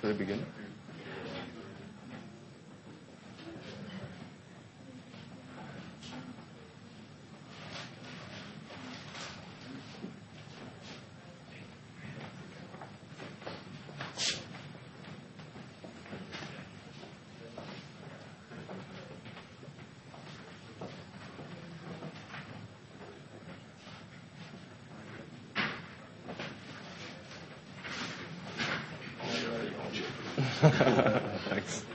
Should I begin? Thanks.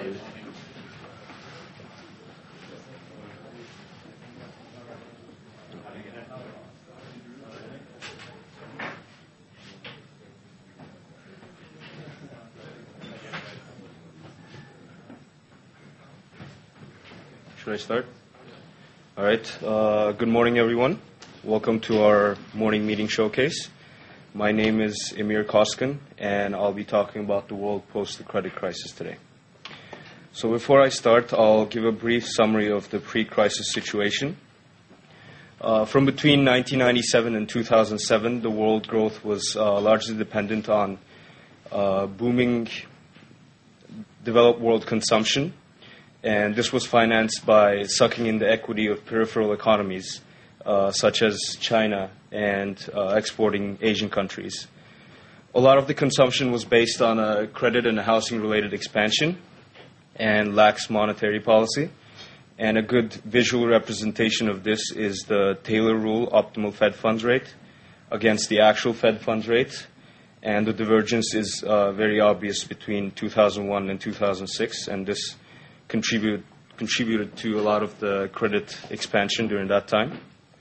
Should I start? All right. Good morning, everyone. Welcome to our morning meeting showcase. My name is Emir Koskin, and I'll be talking about the world post the credit crisis today. So before I start, I'll give a brief summary of the pre-crisis situation. From between 1997 and 2007, the world growth was largely dependent on booming developed world consumption, and this was financed by sucking in the equity of peripheral economies, such as China and exporting Asian countries. A lot of the consumption was based on a credit and housing-related expansion and lax monetary policy. And a good visual representation of this is the Taylor rule optimal Fed funds rate against the actual Fed funds rate. And the divergence is very obvious between 2001 and 2006, and this contributed to a lot of the credit expansion during that time.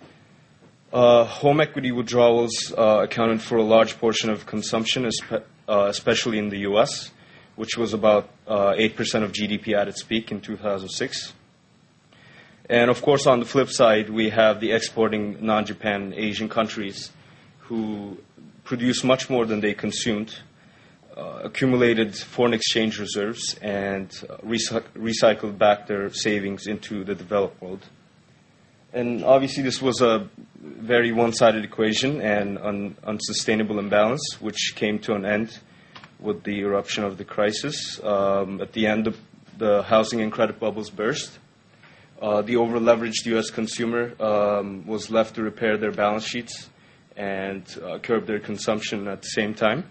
Home equity withdrawals accounted for a large portion of consumption, especially in the U.S., which was about 8% of GDP at its peak in 2006. And, of course, on the flip side, we have the exporting non-Japan Asian countries who produced much more than they consumed, accumulated foreign exchange reserves, and recycled back their savings into the developed world. And obviously this was a very one-sided equation and unsustainable imbalance, which came to an end with the eruption of the crisis. At the end, the housing and credit bubbles burst. The over-leveraged U.S. consumer was left to repair their balance sheets and curb their consumption at the same time.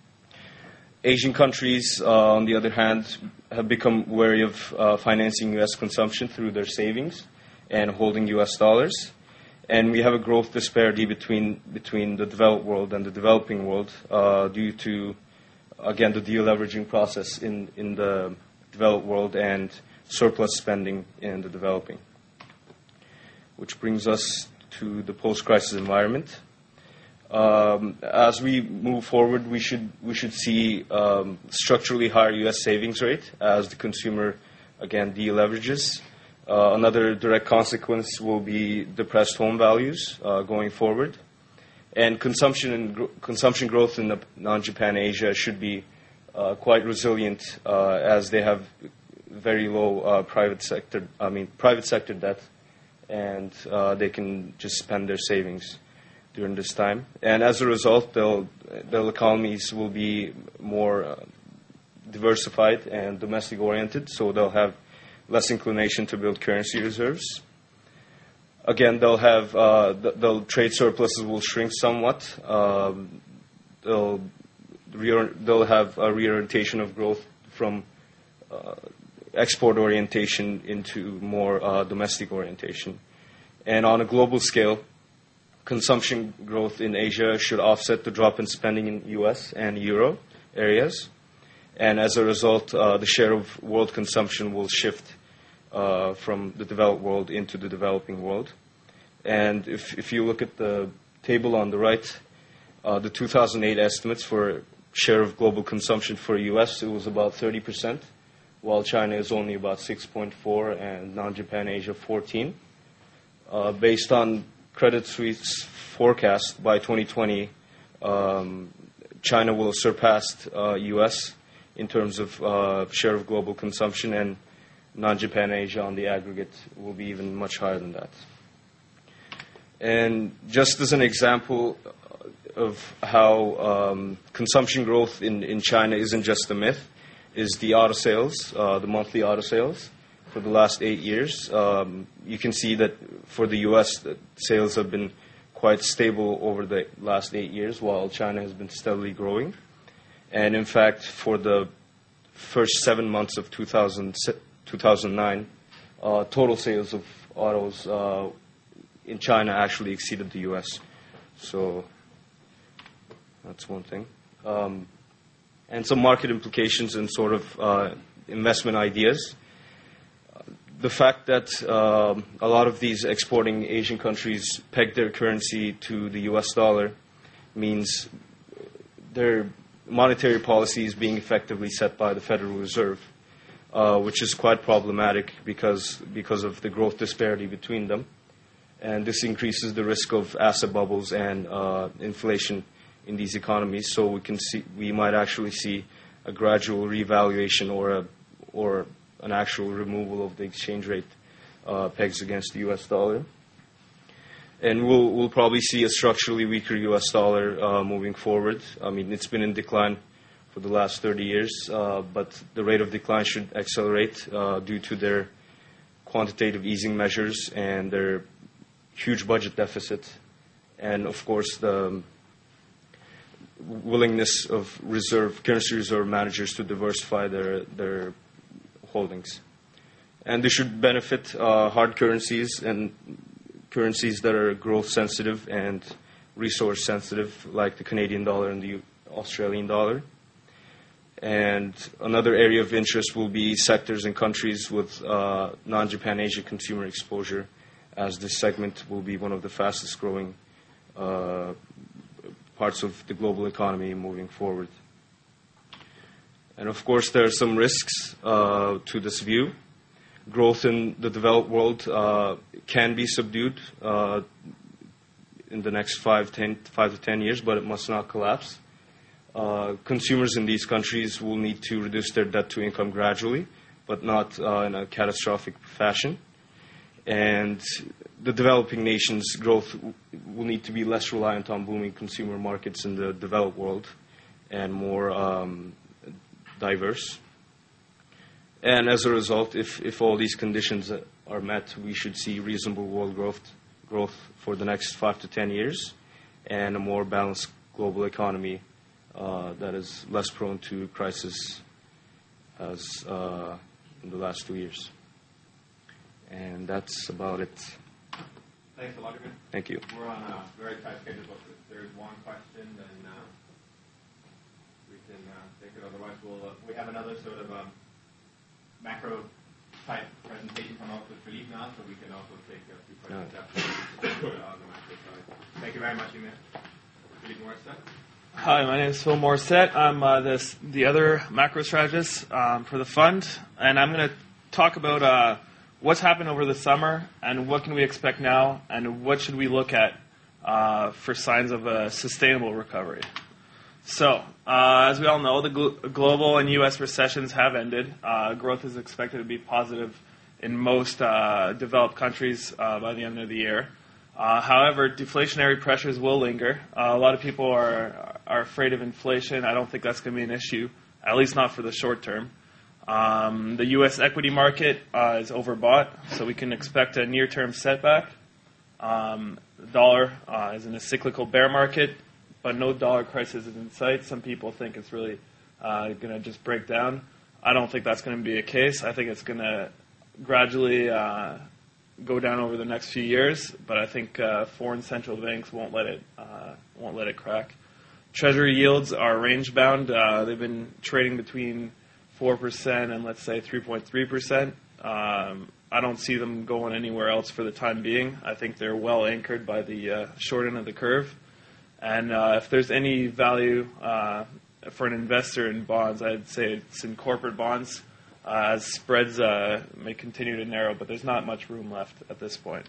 Asian countries, on the other hand, have become wary of financing U.S. consumption through their savings and holding U.S. dollars. And we have a growth disparity between the developed world and the developing world due to, again, the deleveraging process in the developed world and surplus spending in the developing. Which brings us to the post-crisis environment. As we move forward, we should see structurally higher U.S. savings rate as the consumer, again, deleverages. Another direct consequence will be depressed home values going forward. And consumption growth in the non-Japan Asia should be quite resilient as they have very low private sector debt, and they can just spend their savings during this time. And as a result, their economies will be more diversified and domestic oriented, so they'll have less inclination to build currency reserves. Again, they'll have the trade surpluses will shrink somewhat. They'll have a reorientation of growth from export orientation into more domestic orientation. And on a global scale, consumption growth in Asia should offset the drop in spending in U.S. and Euro areas. And as a result, the share of world consumption will shift from the developed world into the developing world. And if you look at the table on the right, the 2008 estimates for share of global consumption for U.S., it was about 30%, while China is only about 6.4% and non-Japan Asia 14%. Based on Credit Suisse forecast, by 2020, China will have surpassed U.S. in terms of share of global consumption, and non-Japan Asia on the aggregate will be even much higher than that. And just as an example, of how consumption growth in China isn't just a myth is the auto sales, the monthly auto sales for the last 8 years. You can see that for the U.S., the sales have been quite stable over the last 8 years, while China has been steadily growing. And in fact, for the first 7 months of 2009, total sales of autos in China actually exceeded the U.S. So that's one thing. And some market implications and sort of investment ideas. The fact that a lot of these exporting Asian countries peg their currency to the U.S. dollar means their monetary policy is being effectively set by the Federal Reserve, which is quite problematic because of the growth disparity between them. And this increases the risk of asset bubbles and inflation in these economies. So we might actually see a gradual revaluation or an actual removal of the exchange rate pegs against the U.S. dollar. And we'll probably see a structurally weaker U.S. dollar moving forward. I mean, it's been in decline for the last 30 years, but the rate of decline should accelerate due to their quantitative easing measures and their huge budget deficit, and of course the willingness of currency reserve managers to diversify their holdings. And this should benefit hard currencies and currencies that are growth sensitive and resource sensitive, like the Canadian dollar and the Australian dollar. And another area of interest will be sectors and countries with non-Japan Asia consumer exposure, as this segment will be one of the fastest growing parts of the global economy moving forward. And of course, there are some risks to this view. Growth in the developed world can be subdued in the next 5 to 10 years, but it must not collapse. Consumers in these countries will need to reduce their debt to income gradually, but not in a catastrophic fashion. And the developing nations' growth will need to be less reliant on booming consumer markets in the developed world and more diverse. And as a result, if all these conditions are met, we should see reasonable world growth for the next 5 to 10 years and a more balanced global economy that is less prone to crisis as in the last 2 years. And that's about it. Thanks a lot, Ian. Thank you. We're on a very tight schedule, but if there's one question, then we can take it. Otherwise, we have another sort of macro type presentation come up with Philippe now, so we can also take a few questions after on the macro side. Thank you very much, Emir. Philippe Morissette. Hi, my name is Phil Morissette. I'm the other macro strategist for the fund, and I'm going to talk about what's happened over the summer and what can we expect now and what should we look at for signs of a sustainable recovery. So, as we all know, the global and U.S. recessions have ended. Growth is expected to be positive in most developed countries by the end of the year. However, deflationary pressures will linger. A lot of people are afraid of inflation. I don't think that's going to be an issue, at least not for the short term. The U.S. equity market is overbought, so we can expect a near-term setback. The dollar is in a cyclical bear market, but no dollar crisis is in sight. Some people think it's really going to just break down. I don't think that's going to be the case. I think it's going to gradually go down over the next few years, but I think foreign central banks won't let it crack. Treasury yields are range bound. They've been trading between 4% and let's say 3.3%. I don't see them going anywhere else for the time being. I think they're well anchored by the short end of the curve. And if there's any value for an investor in bonds, I'd say it's in corporate bonds, as spreads may continue to narrow, but there's not much room left at this point.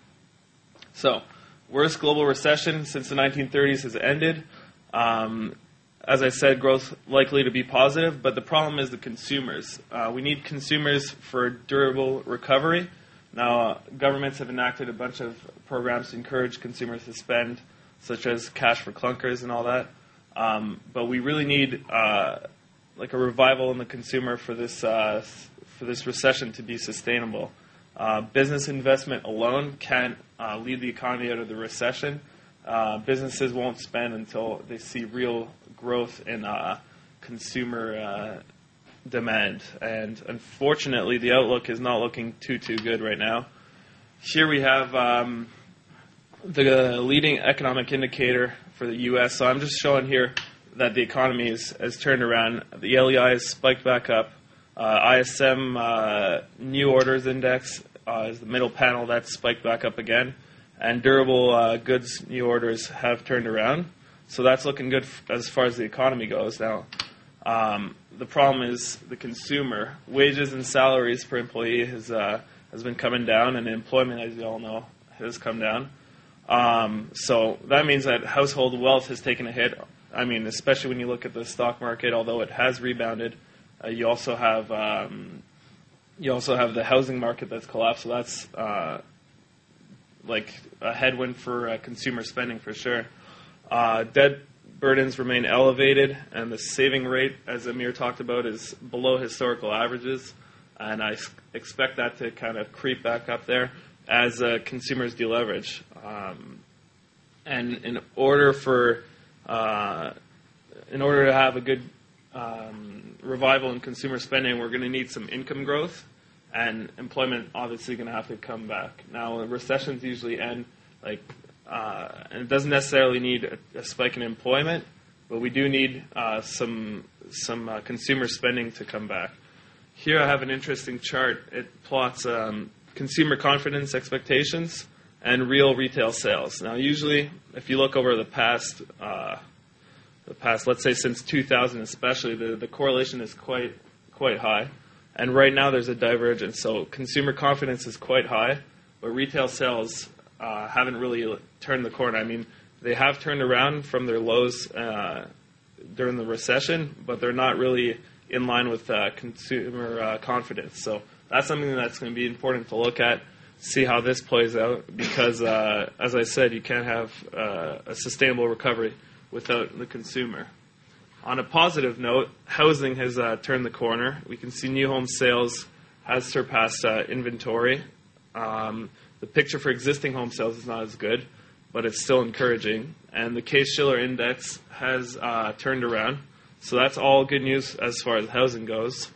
So, worst global recession since the 1930s has ended. As I said, growth likely to be positive, but the problem is the consumers. We need consumers for a durable recovery. Now, governments have enacted a bunch of programs to encourage consumers to spend. such as cash for clunkers and all that. But we really need like a revival in the consumer for this recession to be sustainable. Business investment alone can't lead the economy out of the recession. Businesses won't spend until they see real growth in consumer demand. And unfortunately, the outlook is not looking too good right now. Here we have the leading economic indicator for the U.S. So I'm just showing here that the economy has turned around. The LEI has spiked back up. ISM new orders index is the middle panel. That's spiked back up again. And durable goods new orders have turned around. So that's looking good as far as the economy goes. Now, the problem is the consumer. Wages and salaries per employee has been coming down, and employment, as you all know, has come down. So that means that household wealth has taken a hit. I mean, especially when you look at the stock market, although it has rebounded, you also have the housing market that's collapsed. So that's like a headwind for consumer spending for sure. Debt burdens remain elevated, and the saving rate, as Amir talked about, is below historical averages. And I expect that to kind of creep back up there as consumers deleverage. And in order to have a good revival in consumer spending, we're going to need some income growth, and employment obviously going to have to come back. Now, recessions usually end and it doesn't necessarily need a spike in employment, but we do need some consumer spending to come back. Here I have an interesting chart. It plots consumer confidence expectations and real retail sales. Now, usually, if you look over the past, let's say since 2000 especially, the correlation is quite high. And right now there's a divergence. So consumer confidence is quite high, but retail sales haven't really turned the corner. I mean, they have turned around from their lows during the recession, but they're not really in line with consumer confidence. So that's something that's going to be important to look at, see how this plays out, because, as I said, you can't have a sustainable recovery without the consumer. On a positive note, housing has turned the corner. We can see new home sales has surpassed inventory. The picture for existing home sales is not as good, but it's still encouraging. And the Case-Shiller index has turned around. So that's all good news as far as housing goes.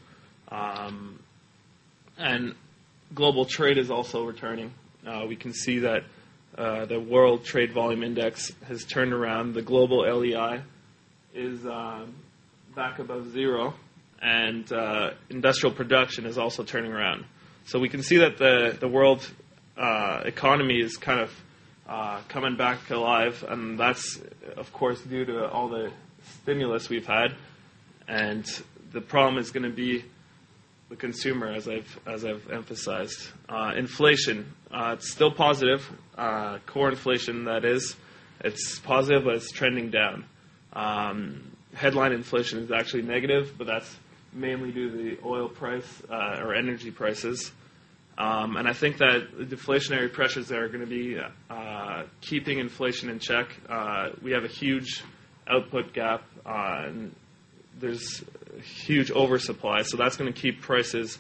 And global trade is also returning. We can see that the World Trade Volume Index has turned around. The global LEI is back above zero, and industrial production is also turning around. So we can see that the world economy is kind of coming back alive, and that's, of course, due to all the stimulus we've had. And the problem is going to be the consumer, as I've emphasized. Inflation, it's still positive. Core inflation, that is, it's positive, but it's trending down. Headline inflation is actually negative, but that's mainly due to the oil price or energy prices. And I think that the deflationary pressures there are going to be keeping inflation in check. We have a huge output gap, and there's a huge oversupply, so that's going to keep prices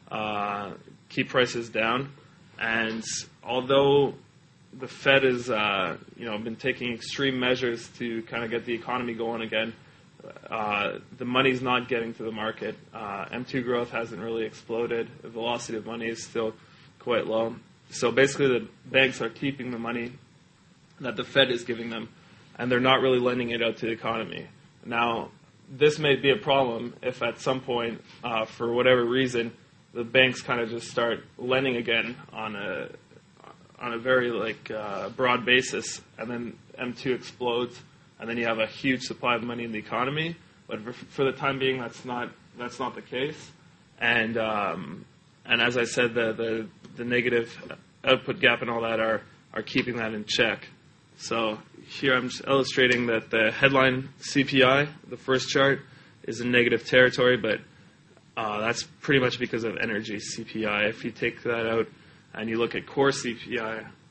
down. And although the Fed has been taking extreme measures to kind of get the economy going again, the money's not getting to the market. M2 growth hasn't really exploded. The velocity of money is still quite low. So basically the banks are keeping the money that the Fed is giving them, and they're not really lending it out to the economy. Now, this may be a problem if at some point, for whatever reason, the banks kind of just start lending again on a very broad basis, and then M2 explodes, and then you have a huge supply of money in the economy. But for the time being, that's not the case. And as I said, the negative output gap and all that are keeping that in check. So here I'm just illustrating that the headline CPI, the first chart, is in negative territory, but that's pretty much because of energy CPI. If you take that out and you look at core CPI,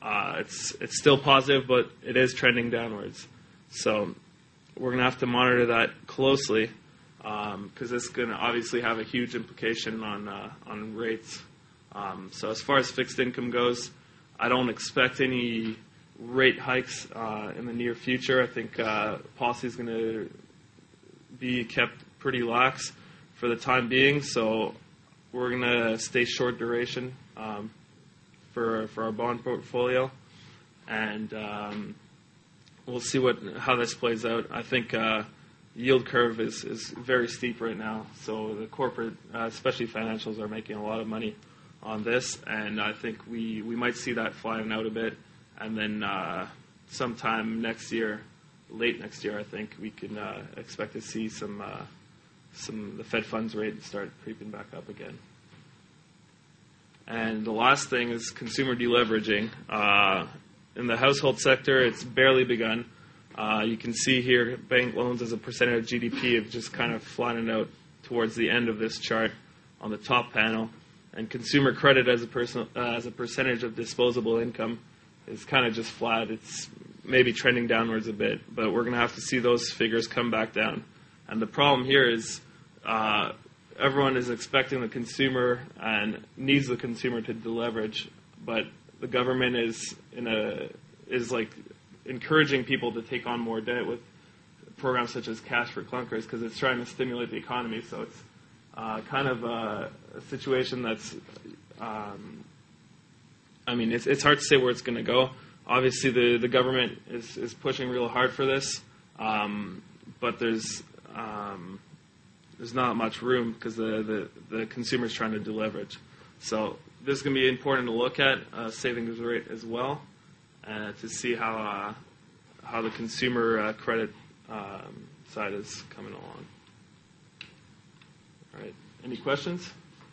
It's still positive, but it is trending downwards. So we're going to have to monitor that closely because this is going to obviously have a huge implication on rates. So as far as fixed income goes, I don't expect any rate hikes in the near future. I think policy is going to be kept pretty lax for the time being. So we're going to stay short duration for our bond portfolio, and we'll see how this plays out. I think yield curve is very steep right now, so the corporate, especially financials, are making a lot of money on this, and I think we might see that flatten out a bit, and then sometime next year, late next year, I think we can expect to see the Fed funds rate start creeping back up again. And the last thing is consumer deleveraging. In the household sector, it's barely begun. You can see here bank loans as a percentage of GDP have just kind of flattened out towards the end of this chart on the top panel. And consumer credit as a percentage of disposable income is kind of just flat. It's maybe trending downwards a bit, but we're going to have to see those figures come back down. And the problem here is everyone is expecting the consumer and needs the consumer to deleverage, but the government is like encouraging people to take on more debt with programs such as Cash for Clunkers because it's trying to stimulate the economy. So it's kind of a situation that's, it's hard to say where it's going to go. Obviously, the government is pushing real hard for this, but there's not much room because the consumer's trying to deleverage. So this is going to be important to look at savings rate as well, to see how the consumer credit side is coming along. All right. Any questions?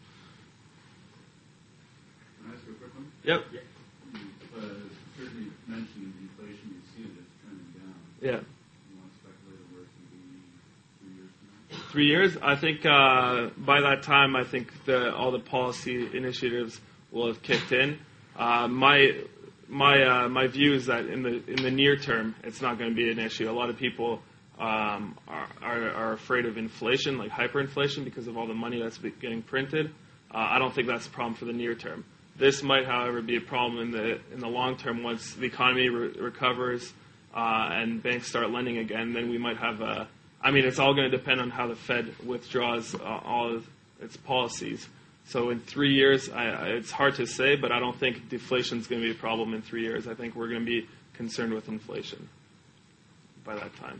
Can I ask you a quick one? Yep. You certainly mentioned inflation. You see that it's trending down. Yeah. You want to speculate on where it's going to be 3 years from now? 3 years? I think by that time, I think all the policy initiatives will have kicked in. My view is that in the near term, it's not going to be an issue. A lot of people are afraid of inflation, like hyperinflation, because of all the money that's getting printed. I don't think that's a problem for the near term. This might, however, be a problem in the long term. Once the economy recovers and banks start lending again, then we might have it's all going to depend on how the Fed withdraws all of its policies. So in 3 years, it's hard to say, but I don't think deflation is going to be a problem in 3 years. I think we're going to be concerned with inflation by that time.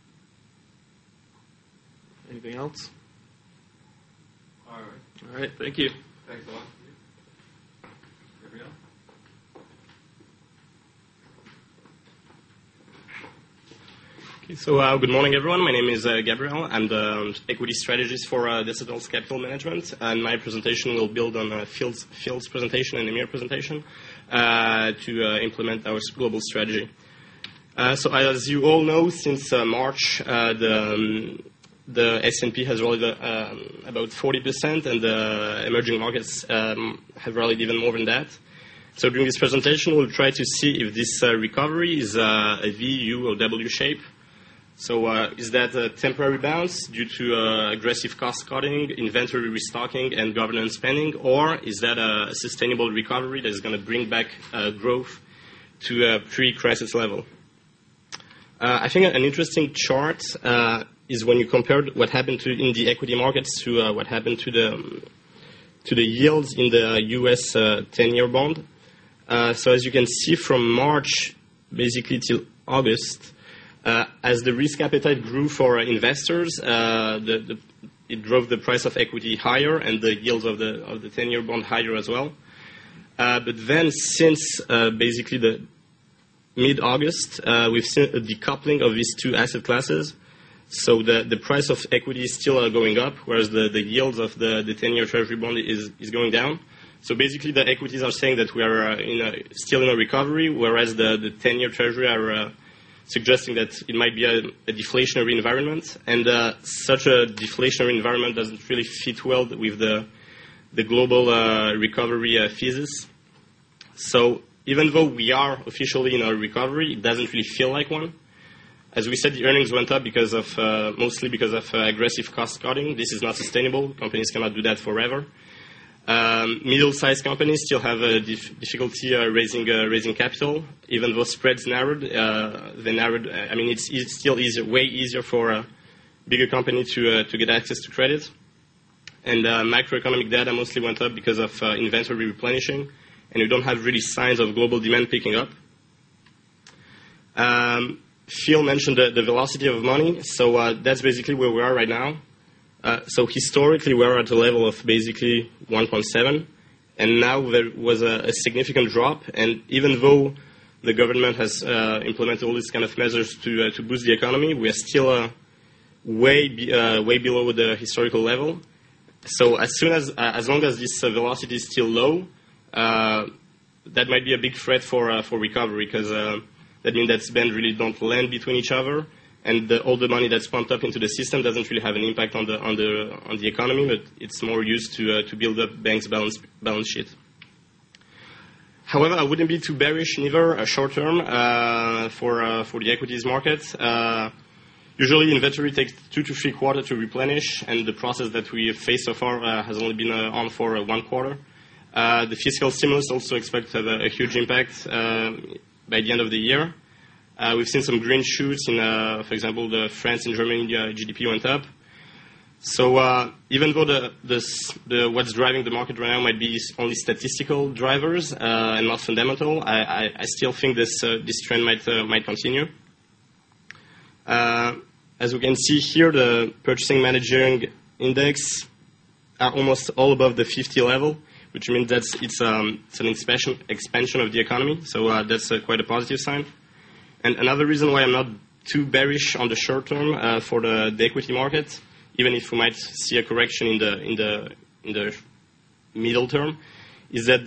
Anything else? All right. All right, thank you. Thanks a lot. Gabriel? Okay, so good morning, everyone. My name is Gabriel. I'm the equity strategist for Decibels Capital Management, and my presentation will build on Phil's presentation and Emir's presentation to implement our global strategy. So as you all know, since March, the S&P has rallied about 40%, and the emerging markets have rallied even more than that. So during this presentation, we'll try to see if this recovery is a V, U, or W shape. So is that a temporary bounce due to aggressive cost cutting, inventory restocking, and government spending, or is that a sustainable recovery that is going to bring back growth to a pre-crisis level? I think an interesting chart is when you compare what happened in the equity markets to what happened to the yields in the U.S. 10-year bond. So as you can see from March, basically till August, as the risk appetite grew for investors, it drove the price of equity higher and the yields of the 10-year bond higher as well. But then since basically the mid-August, we've seen a decoupling of these two asset classes. So the price of equity is still going up, whereas the yields of the 10-year Treasury bond is going down. So basically the equities are saying that we are still in a recovery, whereas the 10-year Treasury are suggesting that it might be a deflationary environment. And such a deflationary environment doesn't really fit well with the global recovery thesis. So even though we are officially in a recovery, it doesn't really feel like one. As we said, the earnings went up because of mostly because of aggressive cost cutting. This is not sustainable. Companies cannot do that forever. Middle-sized companies still have a difficulty raising capital, even though spreads narrowed. They narrowed. I mean, it's still way easier for a bigger company to get access to credit. And macroeconomic data mostly went up because of inventory replenishing, and we don't have really signs of global demand picking up. Phil mentioned the velocity of money, so that's basically where we are right now. So historically, we are at a level of basically 1.7, and now there was a significant drop. And even though the government has implemented all these kind of measures to boost the economy, we are still way below the historical level. So as long as this velocity is still low, that might be a big threat for recovery, because that means that spend really don't land between each other. And all the money that's pumped up into the system doesn't really have an impact on the economy, but it's more used to build up banks' balance sheet. However, I wouldn't be too bearish neither short term for the equities market. Usually, inventory takes 2 to 3 quarters to replenish, and the process that we have faced so far has only been on for 1 quarter. The fiscal stimulus also expected to have a huge impact by the end of the year. We've seen some green shoots in, for example, the France and Germany GDP went up. So even though what's driving the market right now might be only statistical drivers and not fundamental, I still think this trend might continue. As we can see here, the purchasing managing index are almost all above the 50 level, which means that it's an expansion of the economy. So that's quite a positive sign. And another reason why I'm not too bearish on the short term for the equity market, even if we might see a correction in the middle term, is that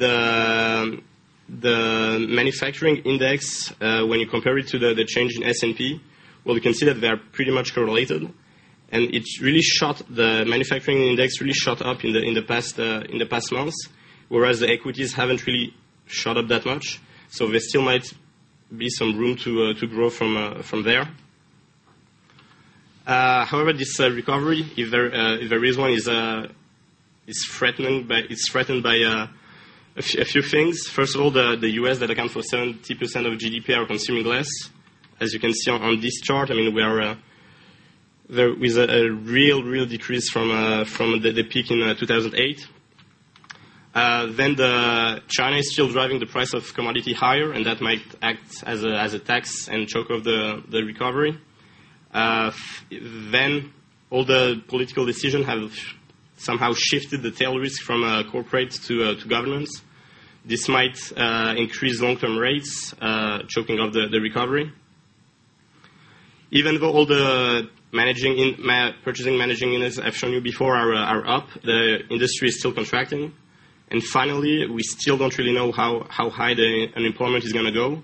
the manufacturing index, when you compare it to the change in S&P, well, you can see that they are pretty much correlated, and it really the manufacturing index really shot up in the past months, whereas the equities haven't really shot up that much. So there still might be some room to grow from there. However, this recovery, if there is one, is threatened by a few things. First of all, the U.S. that account for 70% of GDP are consuming less. As you can see on this chart, I mean, we are there is a real decrease from the peak in 2008. Then China is still driving the price of commodity higher, and that might act as a tax and choke off the recovery. Then all the political decisions have somehow shifted the tail risk from corporates to governments. This might increase long-term rates, choking off the recovery. Even though all the purchasing managing units I've shown you before are up, the industry is still contracting. And finally, we still don't really know how high the unemployment is going to go.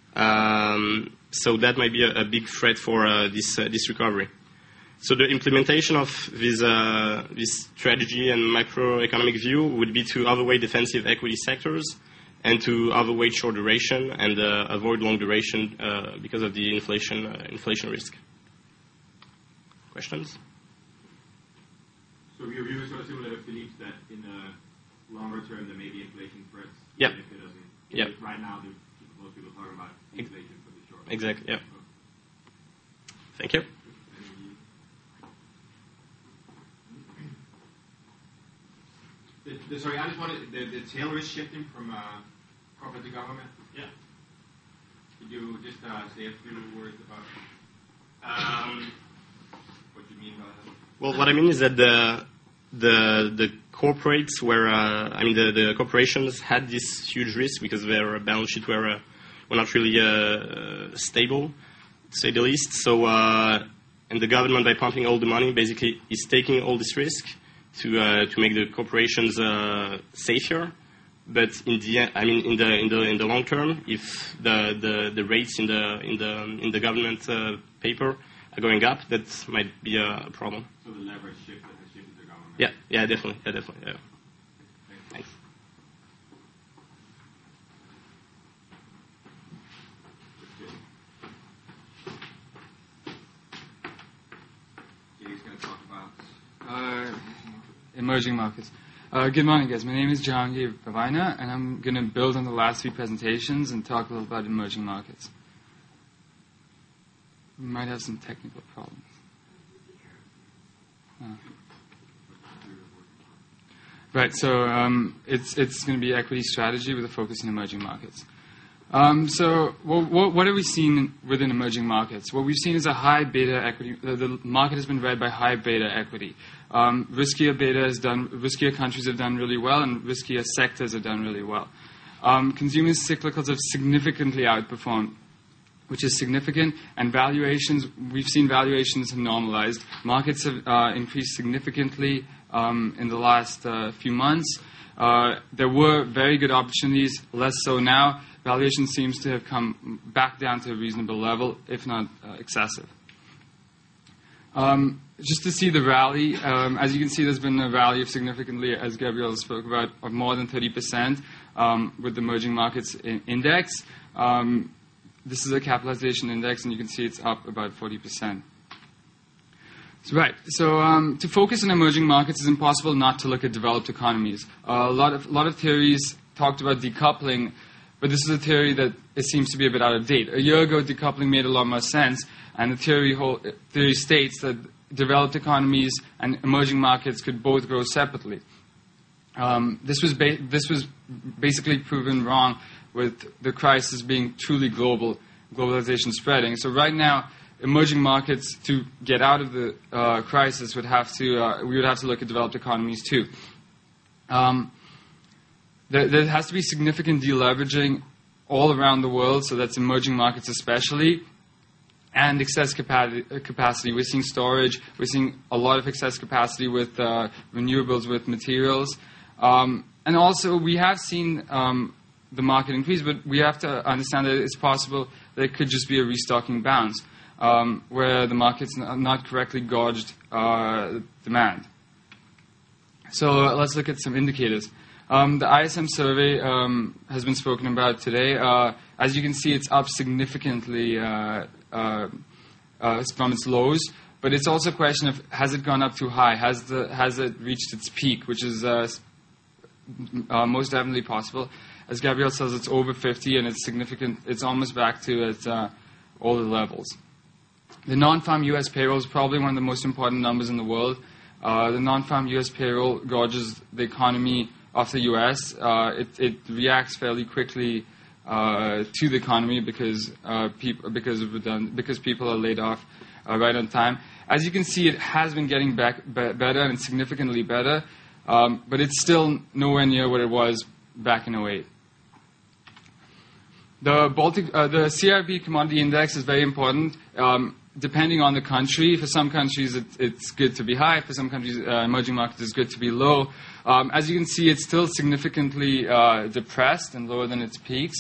So that might be a big threat for this recovery. So the implementation of this strategy and macroeconomic view would be to overweight defensive equity sectors and to overweight short duration and avoid long duration because of the inflation risk. Questions? So your view is sort of similar to Philippe's, that in the longer term there may be inflation threats. Yep. If it doesn't. Yep. Right now, most people talk about inflation for the short. Exactly. Yeah. Thank you. Sorry, I just wanted the tail risk shifting from corporate to government. Yeah. Could you just say a few words about what you mean by that? Well, what I mean is that the corporates the corporations had this huge risk because their balance sheet were not really stable, to say the least. So, and the government, by pumping all the money, basically is taking all this risk to make the corporations safer. But in the long term, if the rates in the government paper are going up, that might be a problem. So the leverage shift that has shifted the government. Yeah, definitely. Yeah. Thanks. emerging markets. Good morning, guys. My name is Jahangir Pavaina, and I'm going to build on the last three presentations and talk a little about emerging markets. We might have some technical problems. Right, so it's going to be equity strategy with a focus in emerging markets. So what are we seeing within emerging markets? What we've seen is a high beta equity. The market has been read by high beta equity. Riskier countries have done really well, and riskier sectors have done really well. Consumer cyclicals have significantly outperformed, which is significant, and we've seen valuations have normalized. Markets have increased significantly in the last few months. There were very good opportunities, less so now. Valuation seems to have come back down to a reasonable level, if not excessive. Just to see the rally, as you can see, there's been a rally of significantly, as Gabriel spoke about, of more than 30% with the emerging markets index. This is a capitalization index, and you can see it's up about 40%. So to focus on emerging markets, it's impossible not to look at developed economies. A lot of theories talked about decoupling, but this is a theory that it seems to be a bit out of date. A year ago, decoupling made a lot more sense, and the theory states that developed economies and emerging markets could both grow separately. This was basically proven wrong with the crisis being truly globalization spreading. So right now, emerging markets, to get out of the crisis, we would have to look at developed economies too. There has to be significant deleveraging all around the world, so that's emerging markets especially, and excess capacity. We're seeing storage. We're seeing a lot of excess capacity with renewables, with materials. And also, we have seen the market increase, but we have to understand that it's possible that it could just be a restocking bounce, where the market's not correctly gauged demand. So let's look at some indicators. The ISM survey has been spoken about today. As you can see, it's up significantly from its lows, but it's also a question of, has it gone up too high? Has it reached its peak, which is most definitely possible. As Gabriel says, it's over 50, and it's significant. It's almost back to its older levels. The non-farm U.S. payroll is probably one of the most important numbers in the world. The non-farm U.S. payroll gauges the economy of the U.S. It reacts fairly quickly to the economy because people are laid off right on time. As you can see, it has been getting better and significantly better, but it's still nowhere near what it was back in 2008. The CRB commodity index is very important. Depending on the country, for some countries it's good to be high. For some countries, emerging markets, it's good to be low. As you can see, it's still significantly depressed and lower than its peaks.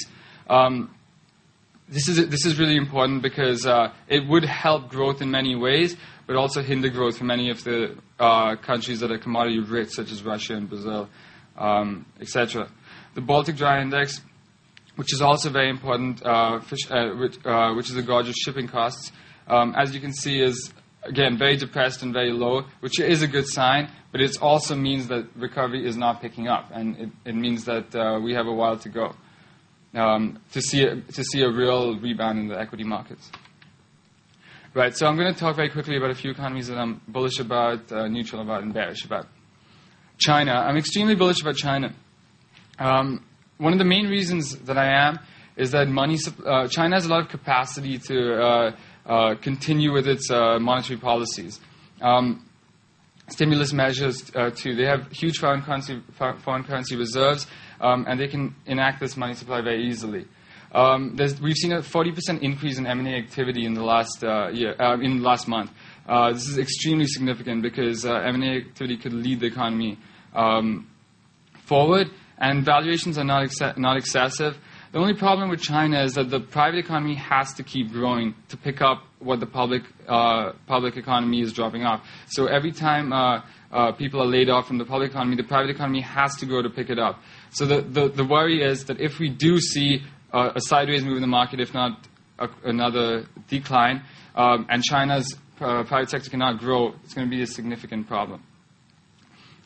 This is really important because it would help growth in many ways, but also hinder growth for many of the countries that are commodity rich, such as Russia and Brazil, etc. The Baltic Dry Index, which is also very important, which is a gauge of shipping costs, as you can see, is again very depressed and very low, which is a good sign, but it also means that recovery is not picking up, and it means that we have a while to go to see a real rebound in the equity markets. Right, so I'm going to talk very quickly about a few economies that I'm bullish about, neutral about, and bearish about. China. I'm extremely bullish about China. One of the main reasons that I am is that China has a lot of capacity to continue with its monetary policies. Stimulus measures too. They have huge foreign currency reserves, and they can enact this money supply very easily. We've seen a 40% increase in M&A activity in the last month. This is extremely significant because M&A activity could lead the economy forward, and valuations are not excessive. The only problem with China is that the private economy has to keep growing to pick up what the public economy is dropping off. So every time people are laid off from the public economy, the private economy has to grow to pick it up. So the worry is that if we do see a sideways move in the market, if not another decline, and China's private sector cannot grow, it's going to be a significant problem.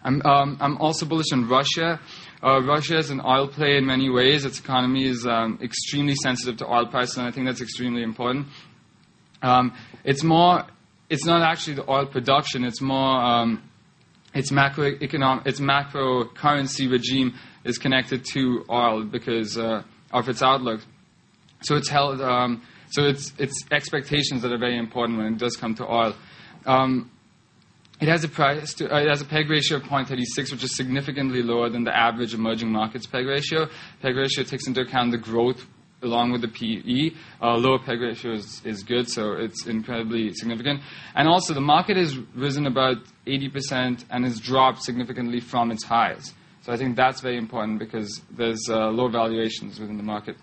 I'm also bullish on Russia. Russia is an oil play in many ways. Its economy is extremely sensitive to oil prices, and I think that's extremely important. It's not actually the oil production. It's more its macro currency regime is connected to oil because of its outlook. So it's held. So it's expectations that are very important when it does come to oil. It has a PEG ratio of 0.36, which is significantly lower than the average emerging markets PEG ratio. PEG ratio takes into account the growth along with the PE. Lower PEG ratio is good, so it's incredibly significant. And also, the market has risen about 80% and has dropped significantly from its highs. So I think that's very important because there's low valuations within the market.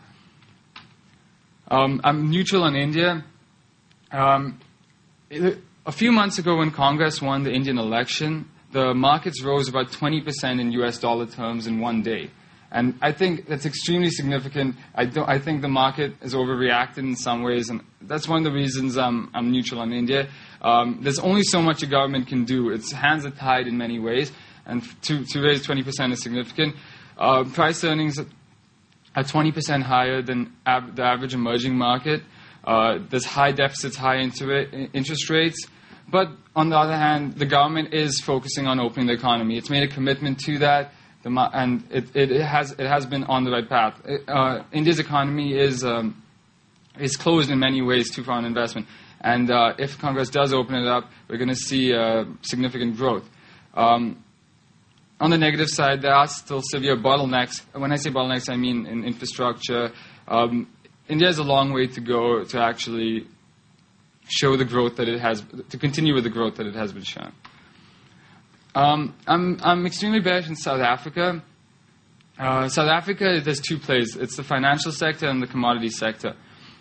I'm neutral on India. A few months ago when Congress won the Indian election, the markets rose about 20% in US dollar terms in one day. And I think that's extremely significant. I think the market has overreacted in some ways, and that's one of the reasons I'm neutral on India. There's only so much a government can do. Its hands are tied in many ways, and to raise 20% is significant. Price earnings are 20% higher than the average emerging market. There's high deficits, high interest rates. But on the other hand, the government is focusing on opening the economy. It's made a commitment to that, and it has been on the right path. India's economy is closed in many ways to foreign investment. And if Congress does open it up, we're going to see significant growth. On the negative side, there are still severe bottlenecks. When I say bottlenecks, I mean in infrastructure. India has a long way to go to actually show the growth that it has, to continue with the growth that it has been shown. I'm extremely bearish in South Africa. South Africa, there's two plays. It's the financial sector and the commodity sector.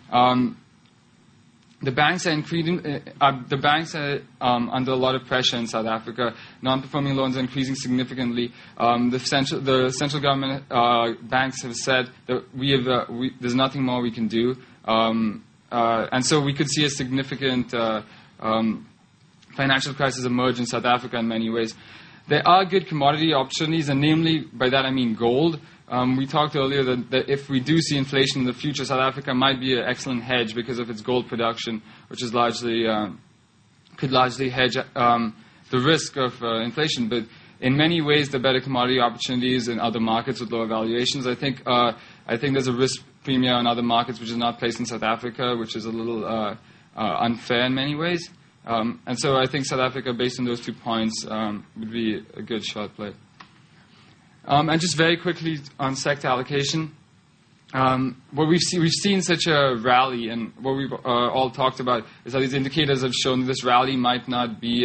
The banks are under a lot of pressure in South Africa. Non-performing loans are increasing significantly. The central government banks have said that there's nothing more we can do, and so we could see a significant financial crisis emerge in South Africa in many ways. There are good commodity opportunities, and namely by that I mean gold. We talked earlier that if we do see inflation in the future, South Africa might be an excellent hedge because of its gold production, which is could largely hedge the risk of inflation. But in many ways, there are better commodity opportunities in other markets with lower valuations. I think there's a risk premium in other markets which is not placed in South Africa, which is a little unfair in many ways. And so I think South Africa, based on those 2 points, would be a good short play. And just very quickly on sector allocation, what we've seen such a rally, and what we've all talked about is that these indicators have shown that this rally might not be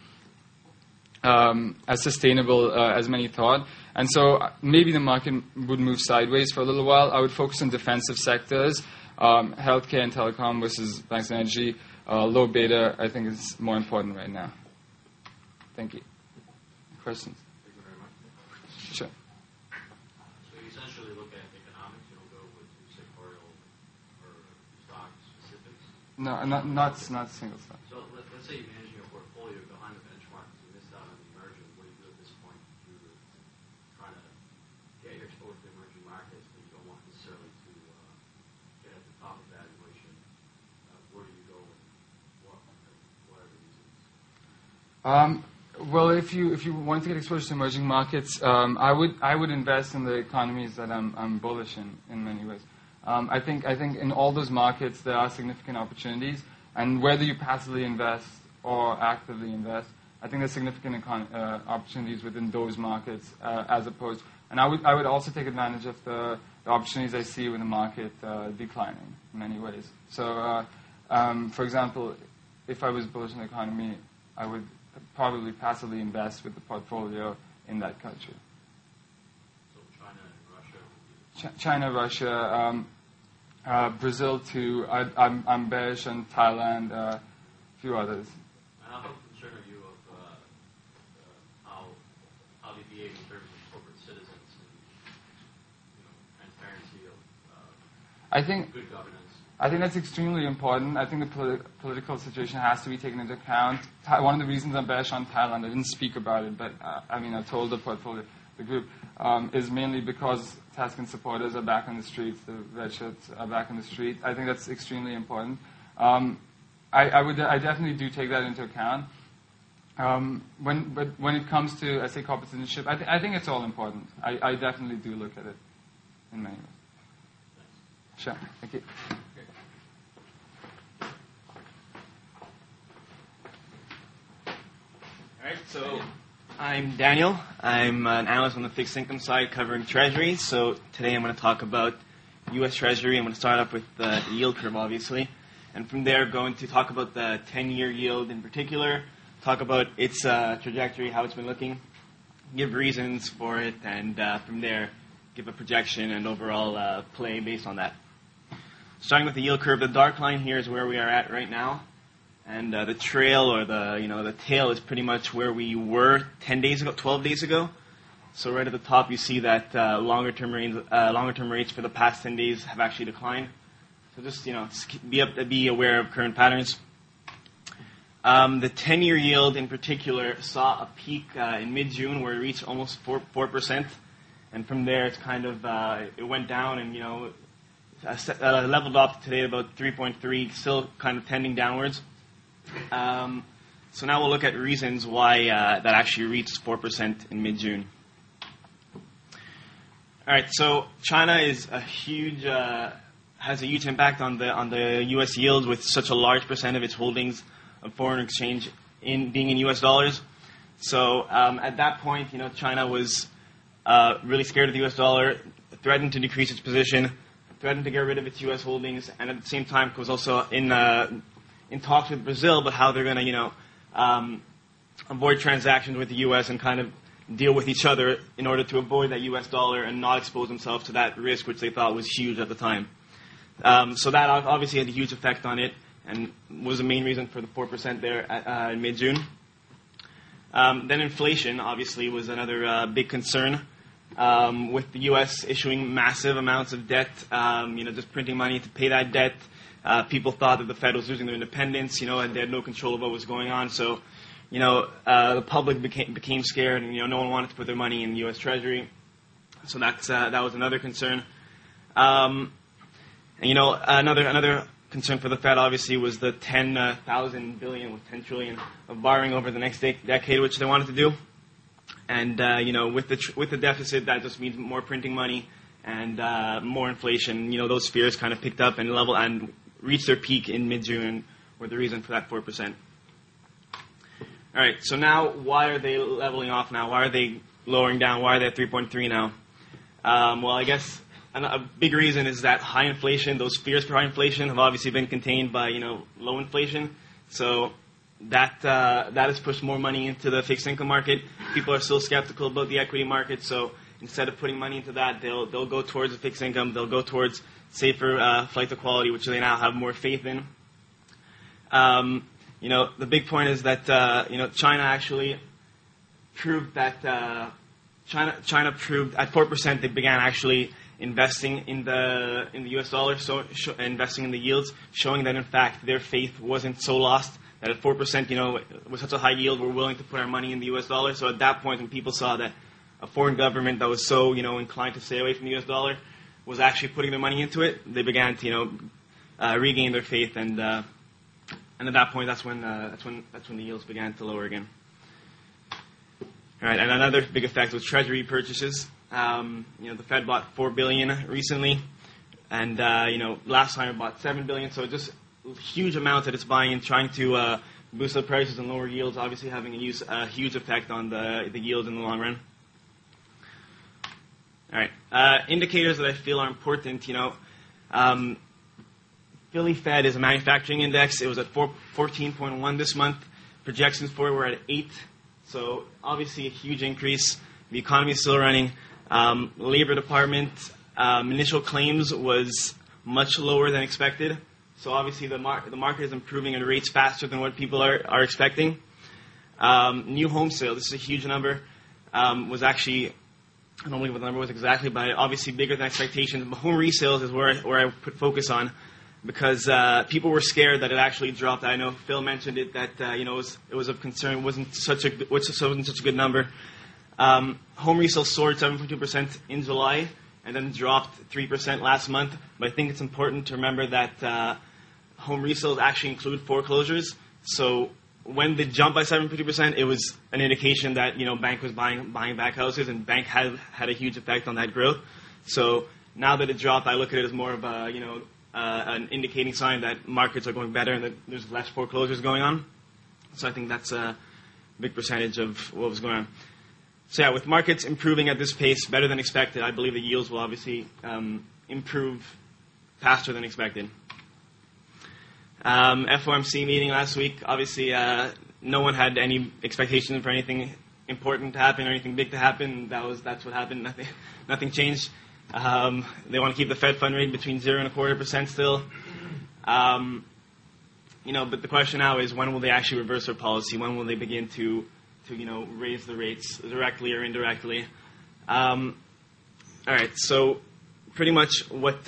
as sustainable as many thought. And so maybe the market would move sideways for a little while. I would focus on defensive sectors, healthcare and telecom versus banks and energy. Low beta, I think, is more important right now. Thank you. Questions? Thank you very much. Sure. So you essentially look at economics, you don't go with sectorial or stock specifics? No, not single stock. So let's say you're managing a portfolio behind the benchmark, you missed out on the emerging. What do you do at this point? You're trying to get your exposure to emerging markets, but you don't want necessarily to get at the top of valuation. Where do you go with what are the reasons? Well, if you want to get exposure to emerging markets, I would invest in the economies that I'm bullish in many ways. I think in all those markets there are significant opportunities, and whether you passively invest or actively invest, I think there's significant opportunities within those markets as opposed. And I would also take advantage of the opportunities I see with the market declining in many ways. So, for example, if I was bullish in the economy, I would probably passively invest with the portfolio in that country. So China and Russia? China, Russia, Brazil too. I'm bearish on Thailand, a few others. And how concerned are you of how they behave in terms of corporate citizens and transparency of I think good governance? I think that's extremely important. I think the political situation has to be taken into account. One of the reasons I'm bearish on Thailand, I didn't speak about it, but I told the portfolio, the group, is mainly because Thaksin supporters are back on the streets, the red shirts are back on the street. I think that's extremely important. I definitely do take that into account. But when it comes to, I say, corporate citizenship, I think it's all important. I definitely do look at it in many ways. Sure. Thank you. All right, so I'm Daniel. I'm an analyst on the fixed income side covering Treasury. So today I'm going to talk about U.S. Treasury. I'm going to start off with the yield curve, obviously. And from there, going to talk about the 10-year yield in particular, talk about its trajectory, how it's been looking, give reasons for it, and from there, give a projection and overall play based on that. Starting with the yield curve, the dark line here is where we are at right now. And the trail or the tail is pretty much where we were 10 days ago, 12 days ago. So right at the top, you see that longer-term rates for the past 10 days have actually declined. So just be aware of current patterns. The 10-year yield in particular saw a peak in mid-June where it reached almost 4%, and from there it's kind of it went down and leveled off today at about 3.3, still kind of tending downwards. So now we'll look at reasons why that actually reached 4% in mid-June. All right, so China is has a huge impact on the U.S. yields with such a large percent of its holdings of foreign exchange being in U.S. dollars. So at that point, China was really scared of the U.S. dollar, threatened to decrease its position, threatened to get rid of its U.S. holdings, and at the same time was also in talks with Brazil about how they're going to, avoid transactions with the U.S. and kind of deal with each other in order to avoid that U.S. dollar and not expose themselves to that risk, which they thought was huge at the time. So that obviously had a huge effect on it and was the main reason for the 4% there in mid-June. Then inflation, obviously, was another big concern. With the U.S. issuing massive amounts of debt, just printing money to pay that debt. People thought that the Fed was losing their independence, and they had no control of what was going on. So, the public became scared, and no one wanted to put their money in the U.S. Treasury. So that was another concern. Another concern for the Fed obviously was the 10,000 billion with 10 trillion of borrowing over the next decade, which they wanted to do. And with the deficit, that just means more printing money and more inflation. Those fears kind of picked up and reached their peak in mid-June, were the reason for that 4%. All right, so now why are they leveling off now? Why are they lowering down? Why are they at 3.3 now? Well, I guess a big reason is that high inflation, those fears for high inflation have obviously been contained by, low inflation. So that has pushed more money into the fixed income market. People are still skeptical about the equity market, so instead of putting money into that, they'll go towards the fixed income. They'll go towards safer flight to quality, which they now have more faith in. The big point is that China actually proved that China proved at 4% they began actually investing in the U.S. dollar, investing in the yields, showing that in fact their faith wasn't so lost. That at 4%, with such a high yield, we're willing to put our money in the U.S. dollar. So at that point, when people saw that a foreign government that was so inclined to stay away from the U.S. dollar was actually putting their money into it, they began to regain their faith, and at that point, that's when the yields began to lower again. All right, and another big effect was Treasury purchases. The Fed bought $4 billion recently, and last time it bought $7 billion. So just huge amounts that it's buying and trying to boost up prices and lower yields, obviously having a huge effect on the yield in the long run. All right, indicators that I feel are important. Philly Fed is a manufacturing index. It was at 14.1 this month. Projections for it were at 8. So obviously a huge increase. The economy is still running. Labor Department initial claims was much lower than expected. So obviously the market is improving at rates faster than what people are expecting. New home sale, this is a huge number, was actually, I don't know what the number was exactly, but obviously bigger than expectations. But home resales is where I put focus on. because people were scared that it actually dropped. I know Phil mentioned it, that it was of concern. It wasn't such a good number. Home resale soared 7.2% in July and then dropped 3% last month. But I think it's important to remember that home resales actually include foreclosures. So when they jumped by 7.2%, it was an indication that bank was buying back houses, and bank had a huge effect on that growth. So now that it dropped, I look at it as more of a an indicating sign that markets are going better and that there's less foreclosures going on. So I think that's a big percentage of what was going on. So yeah, with markets improving at this pace, better than expected, I believe the yields will obviously improve faster than expected. FOMC meeting last week, obviously no one had any expectations for anything important to happen or anything big to happen. That's what happened. Nothing changed. They want to keep the Fed fund rate between 0.25% still. But the question now is, when will they actually reverse their policy? When will they begin to raise the rates directly or indirectly? All right. So pretty much what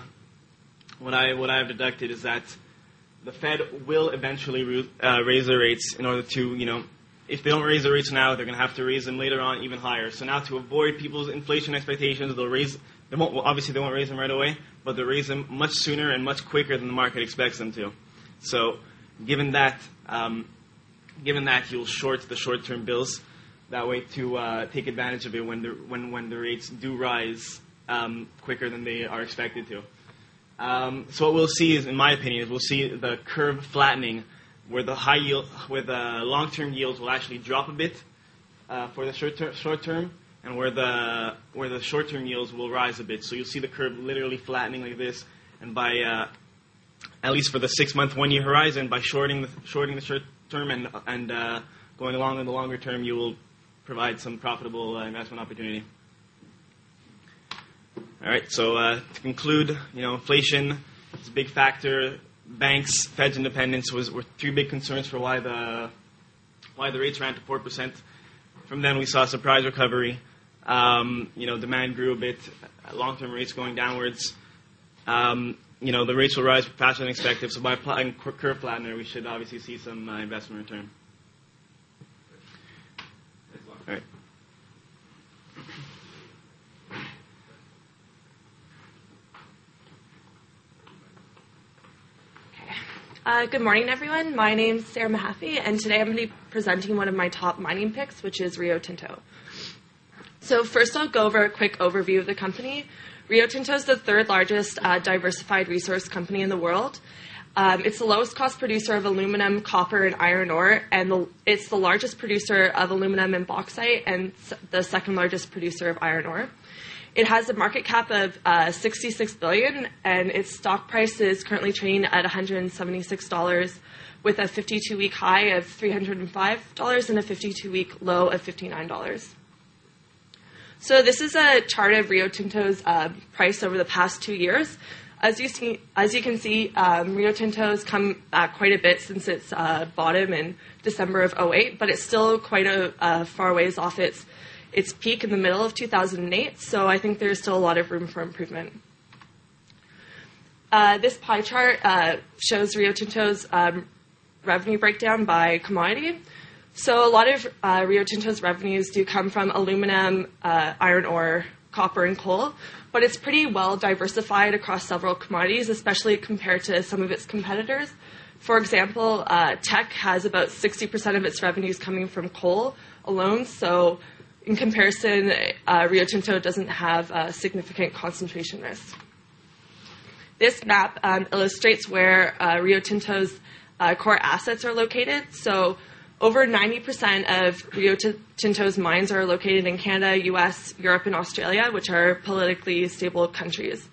I've deducted is that the Fed will eventually raise their rates in order to, if they don't raise the rates now, they're going to have to raise them later on even higher. So now, to avoid people's inflation expectations, they won't raise them right away, but they'll raise them much sooner and much quicker than the market expects them to. So given that, you'll short the short-term bills that way to take advantage of it when the rates do rise quicker than they are expected to. So what we'll see is, in my opinion, we'll see the curve flattening, where the high yield, where the long-term yields will actually drop a bit for the short term, and where the short-term yields will rise a bit. So you'll see the curve literally flattening like this, and by at least for the 6-month, 1-year horizon, by shorting the short term and going along in the longer term, you will provide some profitable investment opportunity. All right, so to conclude, inflation is a big factor. Banks, Fed's independence were three big concerns for why the rates ran to 4%. From then, we saw a surprise recovery. Demand grew a bit. Long-term rates going downwards. The rates will rise faster than expected. So by applying curve flattener, we should obviously see some investment return. All right. Good morning, everyone. My name's Sarah Mahaffey, and today I'm going to be presenting one of my top mining picks, which is Rio Tinto. So first, I'll go over a quick overview of the company. Rio Tinto is the third largest diversified resource company in the world. It's the lowest cost producer of aluminum, copper, and iron ore, and it's the largest producer of aluminum and bauxite, and the second largest producer of iron ore. It has a market cap of $66 billion, and its stock price is currently trading at $176, with a 52-week high of $305 and a 52-week low of $59. So this is a chart of Rio Tinto's price over the past 2 years. As you can see, Rio Tinto's come back quite a bit since its bottom in December of 2008, but it's still quite a far ways off its peak in the middle of 2008, so I think there's still a lot of room for improvement. This pie chart shows Rio Tinto's revenue breakdown by commodity. So a lot of Rio Tinto's revenues do come from aluminum, iron ore, copper, and coal, but it's pretty well diversified across several commodities, especially compared to some of its competitors. For example, Teck has about 60% of its revenues coming from coal alone, so in comparison, Rio Tinto doesn't have significant concentration risk. This map illustrates where Rio Tinto's core assets are located. So over 90% of Rio Tinto's mines are located in Canada, US, Europe, and Australia, which are politically stable countries.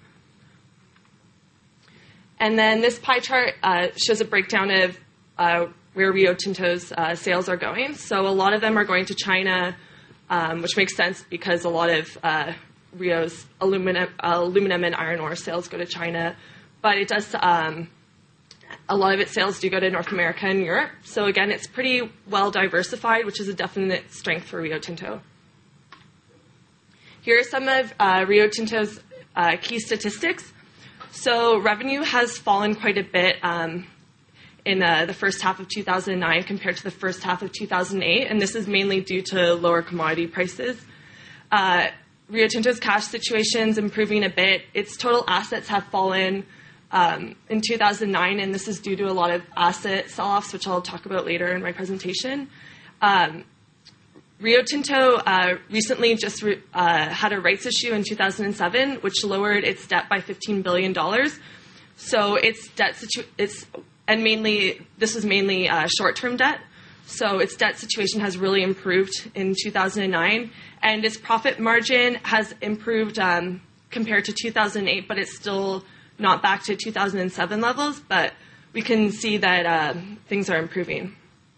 And then this pie chart shows a breakdown of where Rio Tinto's sales are going. So a lot of them are going to China, which makes sense because a lot of Rio's aluminum and iron ore sales go to China. But it does, a lot of its sales do go to North America and Europe. So again, it's pretty well diversified, which is a definite strength for Rio Tinto. Here are some of Rio Tinto's key statistics. So revenue has fallen quite a bit in the first half of 2009 compared to the first half of 2008, and this is mainly due to lower commodity prices. Rio Tinto's cash situation is improving a bit. Its total assets have fallen in 2009, and this is due to a lot of asset sell-offs, which I'll talk about later in my presentation. Rio Tinto recently just had a rights issue in 2007, which lowered its debt by $15 billion. So its debt this was mainly short-term debt. So its debt situation has really improved in 2009, and its profit margin has improved compared to 2008, but it's still not back to 2007 levels. But we can see that things are improving.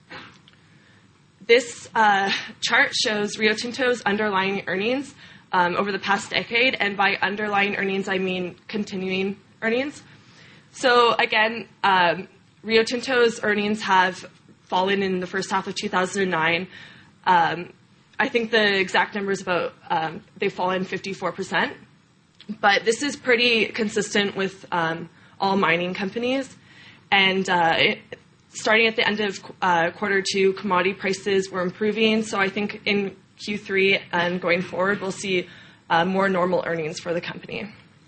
This chart shows Rio Tinto's underlying earnings over the past decade, and by underlying earnings, I mean continuing earnings. So again, Rio Tinto's earnings have fallen in the first half of 2009. I think the exact number is about, they've fallen 54%. But this is pretty consistent with all mining companies. And starting at the end of quarter two, commodity prices were improving. So I think in Q3 and going forward, we'll see more normal earnings for the company.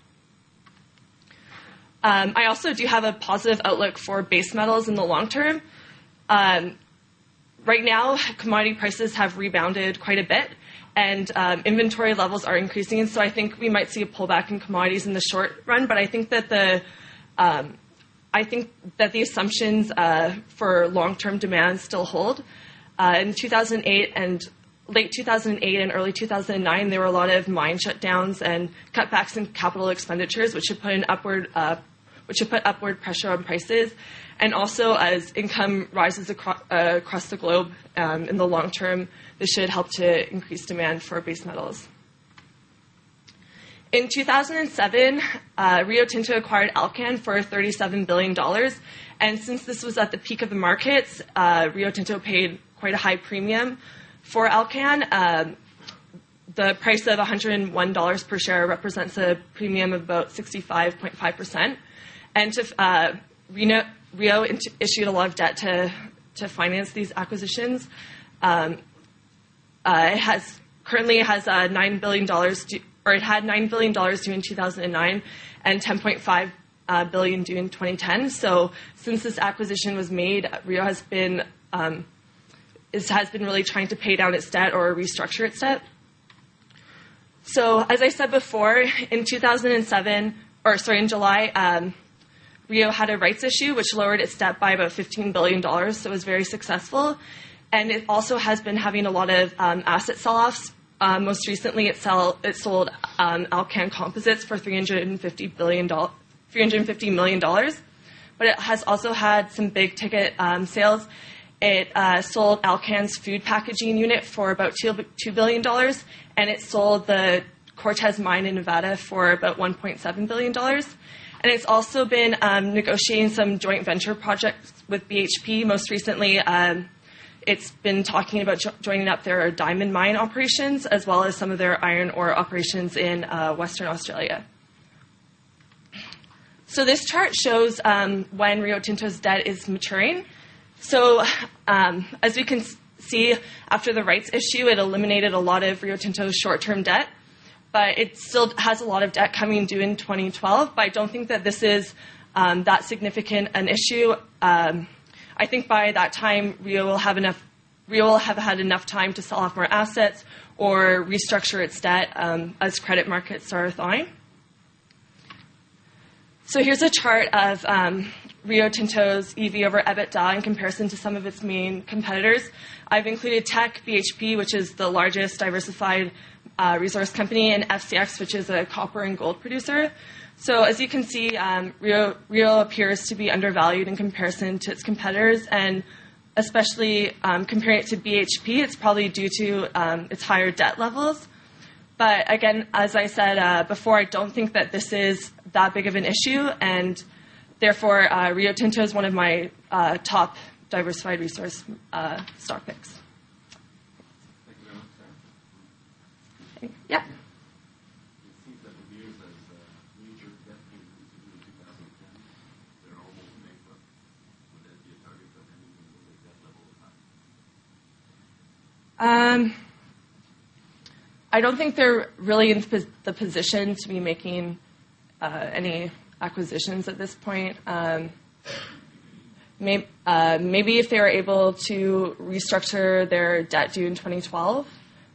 I also do have a positive outlook for base metals in the long term. Right now, commodity prices have rebounded quite a bit, and inventory levels are increasing. So I think we might see a pullback in commodities in the short run. But I think that the assumptions for long-term demand still hold. In 2008 and late 2008 and early 2009, there were a lot of mine shutdowns and cutbacks in capital expenditures, which should put upward pressure on prices. And also, as income rises across the globe in the long term, this should help to increase demand for base metals. In 2007, Rio Tinto acquired Alcan for $37 billion. And since this was at the peak of the markets, Rio Tinto paid quite a high premium for Alcan. The price of $101 per share represents a premium of about 65.5%. And Rio issued a lot of debt to finance these acquisitions. It currently has $9 billion it had $9 billion due in 2009 and $10.5 billion due in 2010. So since this acquisition was made, Rio has been really trying to pay down its debt or restructure its debt. So as I said before, in July, Rio had a rights issue, which lowered its debt by about $15 billion, so it was very successful. And it also has been having a lot of asset sell-offs. Most recently, it sold Alcan Composites for $350 million. But it has also had some big-ticket sales. It sold Alcan's food packaging unit for about $2 billion, and it sold the Cortez mine in Nevada for about $1.7 billion. And it's also been negotiating some joint venture projects with BHP. Most recently, it's been talking about joining up their diamond mine operations as well as some of their iron ore operations in Western Australia. So this chart shows when Rio Tinto's debt is maturing. So as we can see, after the rights issue, it eliminated a lot of Rio Tinto's short-term debt. But it still has a lot of debt coming due in 2012. But I don't think that this is that significant an issue. I think by that time, Rio will have had enough time to sell off more assets or restructure its debt as credit markets are thawing. So here's a chart of Rio Tinto's EV over EBITDA in comparison to some of its main competitors. I've included Teck, BHP, which is the largest diversified resource company, and FCX, which is a copper and gold producer. So as you can see, Rio appears to be undervalued in comparison to its competitors, and especially comparing it to BHP, it's probably due to its higher debt levels. But again, as I said before, I don't think that this is that big of an issue, and therefore Rio Tinto is one of my top diversified resource stock picks. Thank you very much, Sarah. Yeah. It seems that the views as major debt payments I don't think they're really in the position to be making any acquisitions at this point. Maybe if they were able to restructure their debt due in 2012,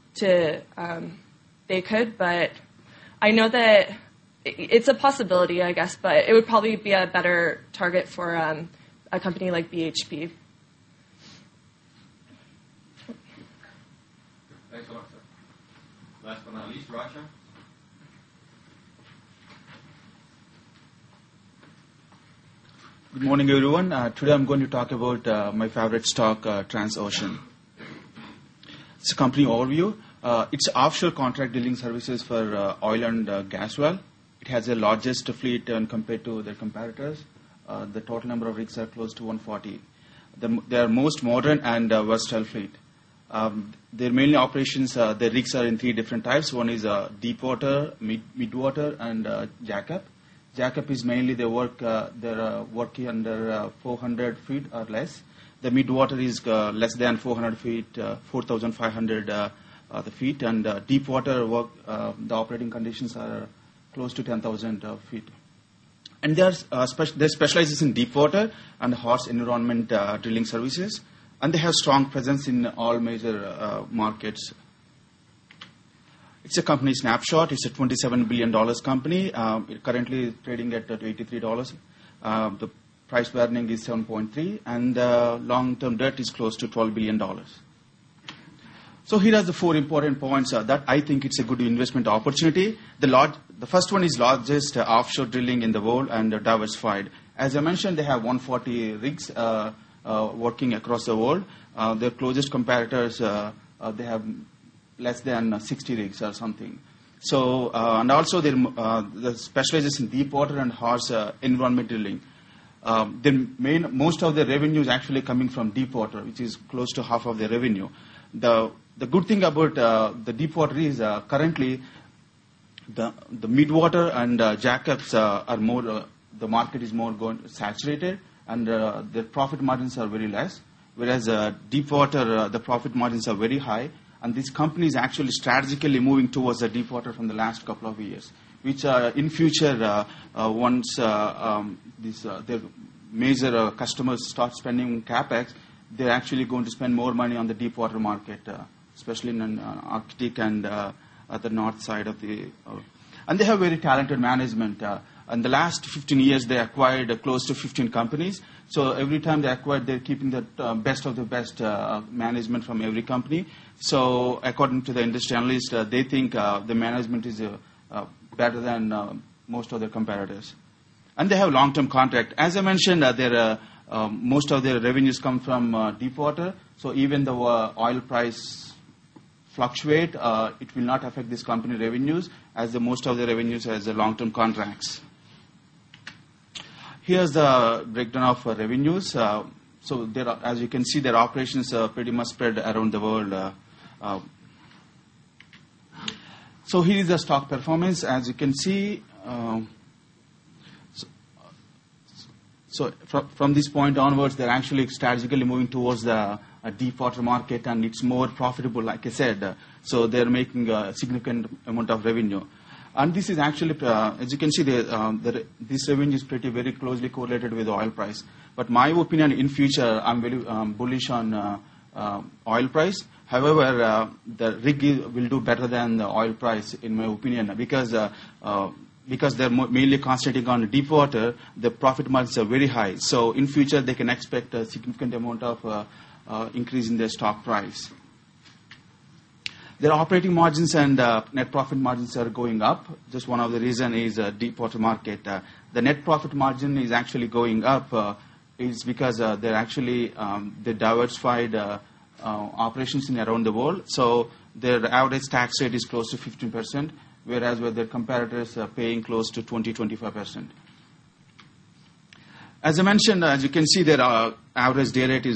they could. But I know that it's a possibility, I guess. But it would probably be a better target for a company like BHP. Thanks a lot, sir. Last but not least, Raja. Good morning, everyone. Today I'm going to talk about my favorite stock, Transocean. It's a company overview. It's offshore contract drilling services for oil and gas well. It has the largest fleet when compared to their competitors. The total number of rigs are close to 140. They are most modern and versatile fleet. Their mainly operations, the rigs are in three different types. One is deep water, mid-water, and jackup. Jackup is mainly they're working under 400 feet or less. The mid-water is less than 400 feet, 4,500 the feet, and deep water work. The operating conditions are close to 10,000 feet. And they specialize in deep water and harsh environment drilling services, and they have strong presence in all major markets. It's a company snapshot. It's a $27 billion company. Currently trading at $83. The price to earning is 7.3, and long-term debt is close to $12 billion. So here are the four important points that I think it's a good investment opportunity. The first one is largest offshore drilling in the world and diversified. As I mentioned, they have 140 rigs working across the world. Their closest competitors, they have less than 60 rigs or something. So, and also they specializes in deep water and harsh environment drilling. Most of their revenue is actually coming from deep water, which is close to half of their revenue. The good thing about the deep water is currently the mid-water and jackups are more, the market is more saturated, and the profit margins are very less, whereas deep water, the profit margins are very high. And this company is actually strategically moving towards the deep water from the last couple of years, which in future, once their major customers start spending capex, they're actually going to spend more money on the deep water market, especially in Arctic and at the north side of the. And they have very talented management. In the last 15 years, they acquired close to 15 companies. So every time they acquired, they're keeping the best of the best management from every company. So according to the industry analysts, they think the management is better than most of their competitors. And they have long-term contract. As I mentioned, most of their revenues come from deep water. So even the oil price fluctuate, it will not affect this company revenues, as most of the revenues has long-term contracts. Here's the breakdown of revenues. So as you can see, their operations are pretty much spread around the world. So here is the stock performance. As you can see, so from this point onwards, they're actually strategically moving towards the deep water market, and it's more profitable, like I said. So they're making a significant amount of revenue. And this is actually, as you can see, this revenue is very closely correlated with the oil price. But my opinion, in future, I'm very bullish on oil price. However, the rig will do better than the oil price, in my opinion, because they're mainly concentrating on deep water. The profit margins are very high. So in future, they can expect a significant amount of increase in their stock price. Their operating margins and net profit margins are going up. Just one of the reasons is deep water market. The net profit margin is actually going up is because they're actually they diversified operations in around the world. So their average tax rate is close to 15%, whereas with their competitors are paying close to 20-25%. As I mentioned, as you can see, their average day rate is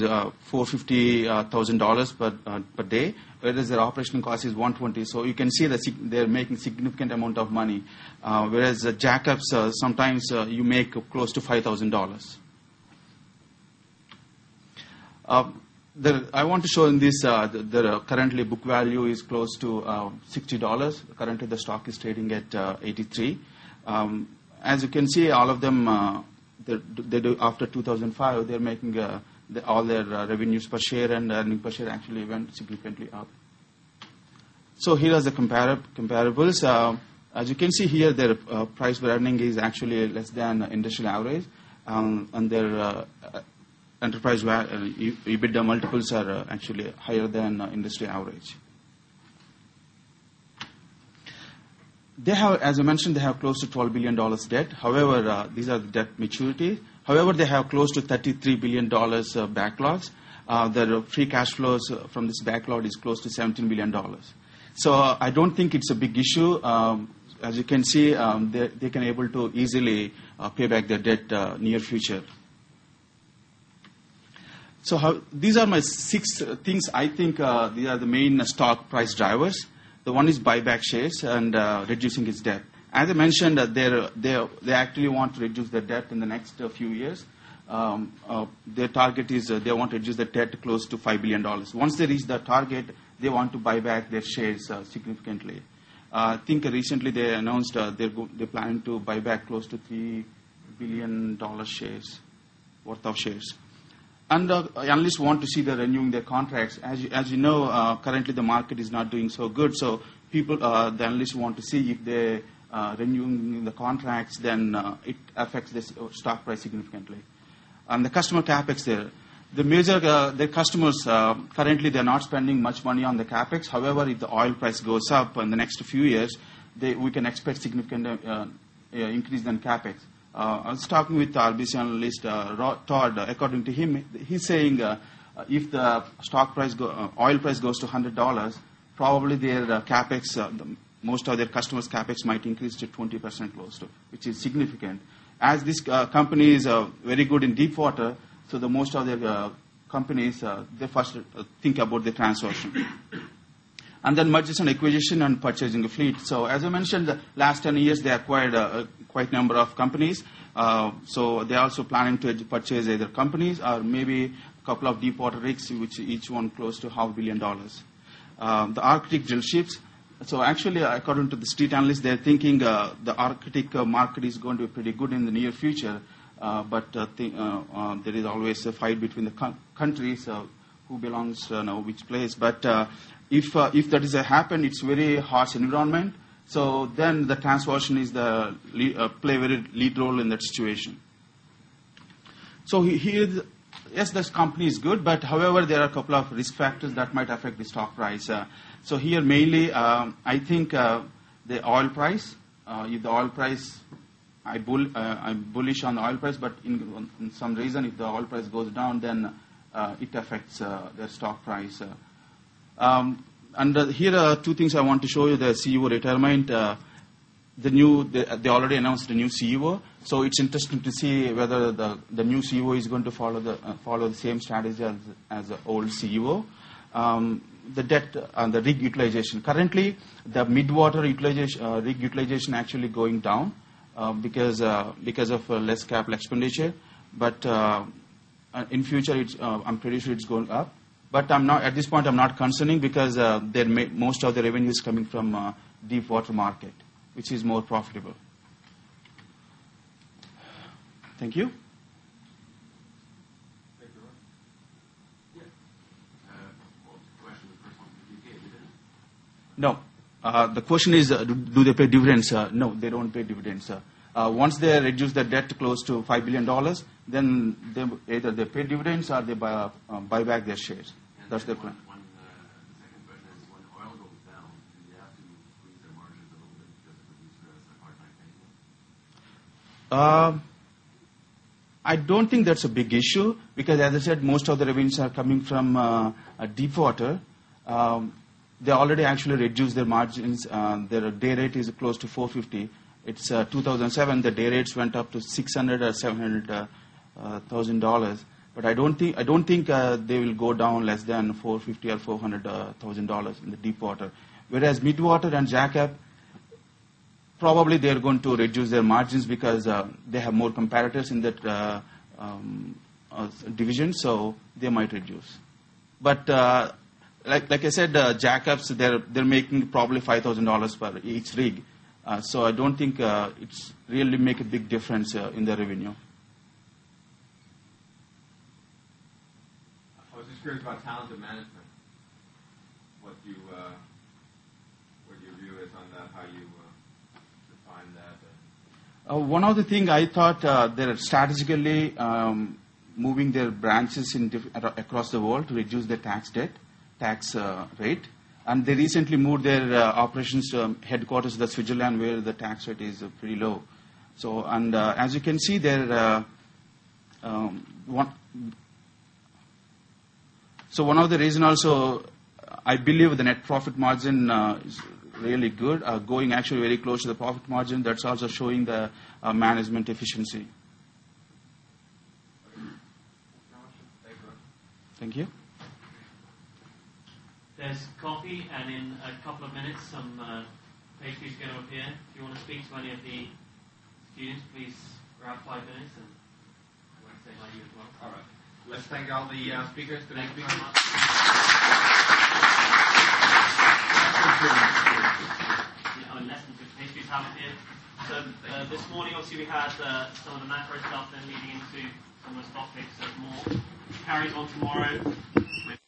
$450,000 per day, whereas their operational cost is $120,000. So you can see that they're making significant amount of money, whereas jackups sometimes you make close to $5,000. I want to show in this, the currently book value is close to $60. Currently the stock is trading at 83. As you can see, all of them, they do after 2005, they're making all their revenues per share and earning per share actually went significantly up. So here are the comparables. As you can see here, their price per earning is actually less than industrial average, and their enterprise EBITDA multiples are actually higher than industry average. They have, as I mentioned, they have close to $12 billion debt. However, these are the debt maturity. However, they have close to $33 billion backlogs. Their free cash flows from this backlog is close to $17 billion. So I don't think it's a big issue. As you can see, they can able to easily pay back their debt near future. So these are my 6 things I think these are the main stock price drivers. The one is buyback shares and reducing its debt. As I mentioned, they actually want to reduce their debt in the next few years. Their target is they want to reduce the debt close to $5 billion. Once they reach that target, they want to buy back their shares significantly. I think recently they announced they're planning to buy back close to $3 billion worth of shares. And analysts want to see them renewing their contracts. As you know, currently the market is not doing so good. So the analysts want to see if they renewing the contracts, then it affects the stock price significantly. And the customer capex there. The major their customers currently they're not spending much money on the capex. However, if the oil price goes up in the next few years, we can expect significant increase in capex. I was talking with the RBC analyst Todd. According to him, he's saying if the oil price goes to $100, probably their capex, most of their customers' capex might increase to 20% close to, which is significant. As this company is very good in deep water, so the most of their companies they first think about the transaction. And then mergers and acquisition and purchasing a fleet. So as I mentioned, the last 10 years they acquired quite a number of companies. So they're also planning to purchase either companies or maybe a couple of deep water rigs, which each one close to $500 million. The Arctic drill ships. So actually, according to the street analysts, they're thinking the Arctic market is going to be pretty good in the near future. But there is always a fight between the countries who belongs to which place. But if that is happen, it's very harsh environment. So then the transocean is play a very lead role in that situation. So here, yes, this company is good, but however, there are a couple of risk factors that might affect the stock price. So here mainly, I think the oil price. If the oil price, I'm bullish on the oil price, but in some reason, if the oil price goes down, then it affects the stock price. And here are 2 things I want to show you. The CEO retirement. They already announced the new CEO. So it's interesting to see whether the new CEO is going to follow the same strategy as the old CEO. The debt and the rig utilization. Currently, the mid-water rig utilization actually going down because of less capital expenditure. But in future, I'm pretty sure it's going up. But I'm not at this point. I'm not concerning because most of the revenue is coming from deep water market, which is more profitable. Thank you. No. The question is, do they pay dividends? No, they don't pay dividends. Once they reduce their debt close to $5 billion, then either they pay dividends or they buy back their shares. And that's their plan. The second question is, when oil goes down, do you have to squeeze their margins a little bit because the producer has a hard time paying them? I don't think that's a big issue because, as I said, most of the revenues are coming from deep water. They already actually reduced their margins. Their day rate is close to $450. It's 2007. The day rates went up to $600 or $700,000. But I don't think they will go down less than $450 or $400,000 in the deep water. Whereas mid-water and jackup, probably they're going to reduce their margins because they have more competitors in that division, so they might reduce. But like I said, jackups they're making probably $5,000 per each rig. So I don't think it's really make a big difference in the revenue. I was just curious about talented management. What your view is on that? How you define that? One of the things I thought they're strategically moving their branches across the world to reduce their tax rate. And they recently moved their operations headquarters to Switzerland, where the tax rate is pretty low. So, and as you can see, one of the reasons also, I believe the net profit margin is really good, going actually very close to the profit margin. That's also showing the management efficiency. Thank you. There's coffee, and in a couple of minutes, some pastries are going to appear. If you want to speak to any of the students, please grab 5 minutes, and I want to say hi to you as well. All right. Let's thank all the speakers. Thank you very much. Less than 6 pastries have appeared. So this morning, obviously, we had some of the macro stuff, then leading into some of the stock picks. There's more. Carries on tomorrow.